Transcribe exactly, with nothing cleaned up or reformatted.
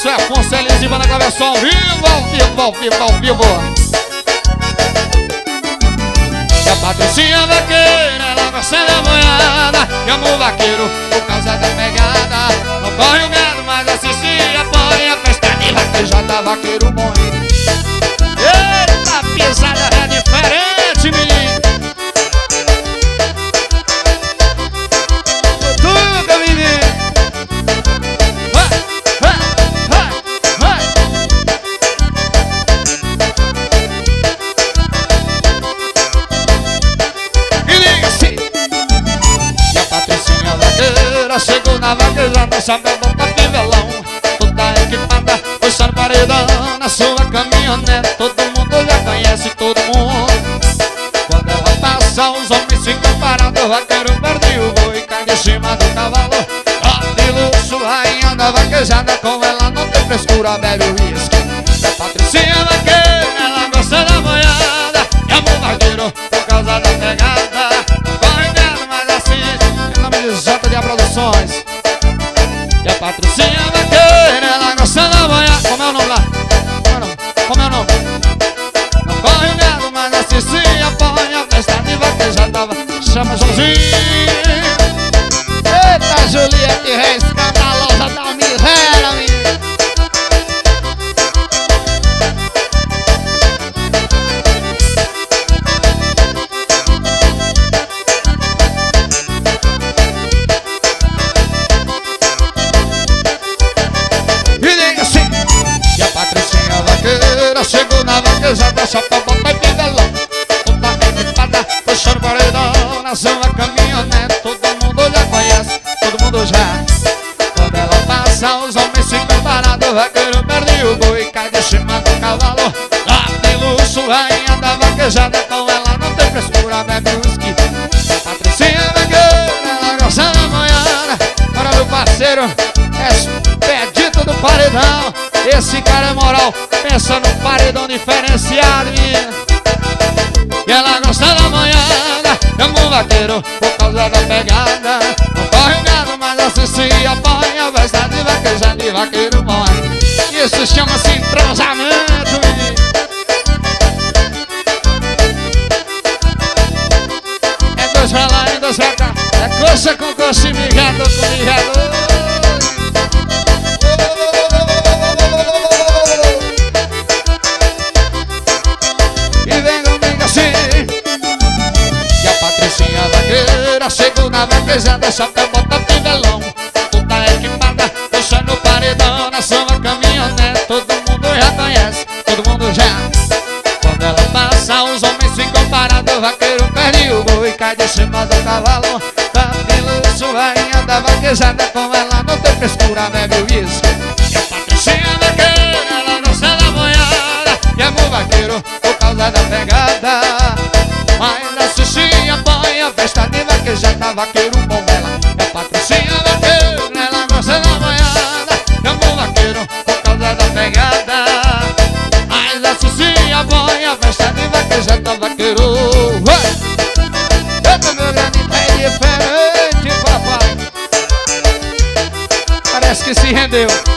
Isso é Afonso Elis e Banda Claveção ao vivo, ao vivo, ao vivo, ao vivo. E a Patricinha vaqueira, ela gosta da boiada. E amo o vaqueiro por causa da pegada. Não corre o gado, mas assiste e apoia a festa de vaquejada, vaqueiro bom. Eita, pisada é diferente, menino. Tudo, menino. Vai, vai, vai, vai. E liga-se. E a Patricinha vaqueira chegou na vaquejada, chapéu, boca, fivelão, toda equipada, puxando paredão na sua caminhonete. Todo mundo já conhece todo mundo. Quando ela passa, os homens ficam parados. O vaqueiro perde o boi, cai de cima do cavalo. Ó de luxo, rainha da vaquejada. Com ela não tem frescura, bebe o uísque. A Patricinha vaqueira, ela gosta da boiada. E amo o vaqueiro por causa da pegada. Não corre dela, mas assiste. Em nome de J D A Produções. E a Patricinha vaqueira, ela gosta da boiada. Como é o nome lá? Como é o nome? Não corre o gado, mas assiste e apoia a festa de vaquejada. Chama Joãozinho. Eita, Juliette Reis, escandalosa da miséria, menino. E liga assim. E a Patricinha vaqueira chegou na vaquejada, chapéu, bota e fivelão, toda equipada, puxando paredão na sua caminhonete. Todo mundo já conhece, todo mundo já. Quando ela passa, os homens ficam parados. O vaqueiro perde o boi, cai de cima do cavalo. Lá tem luxo, rainha da vaquejada. Com ela não tem frescura, bebe whisky. A Patricinha vaqueira, ela gosta da boiada. Para meu parceiro, é expedito do paredão. Esse cara é moral, pensa no paredão diferenciado, menina. E ela gosta da manhada. Amo o vaqueiro por causa da pegada. Não corre o gado, mas assiste e apoia a festa de vaquejada de vaqueiro bom. Isso chama-se entrosamento, menino. É dois pra lá e dois pra cá. É coxa com coxa e migado com migado. Chegou na vaquejada, chapéu, bota, fivelão, toda equipada, puxando o paredão na sua caminhonete. Todo mundo já conhece, todo mundo já. Quando ela passa, os homens ficam parados. O vaqueiro perde o boi, cai de cima do cavalo. Tá de luxo, rainha da vaquejada. Com ela não tem frescura, bebe o uísque. E a Patricinha vaqueira, ela gosta da boiada. E amo o vaqueiro por causa da pegada. Mas assiste e apoia a festa de vaquejada, vaqueiro bom ela. É a Patricinha vaqueira, ela gosta da boiada. Amo o vaqueiro por causa da pegada. Mas assiste e apoia a festa de vaquejada, vaqueiro. Eita, meu grande é diferente, papai. Parece que se rendeu.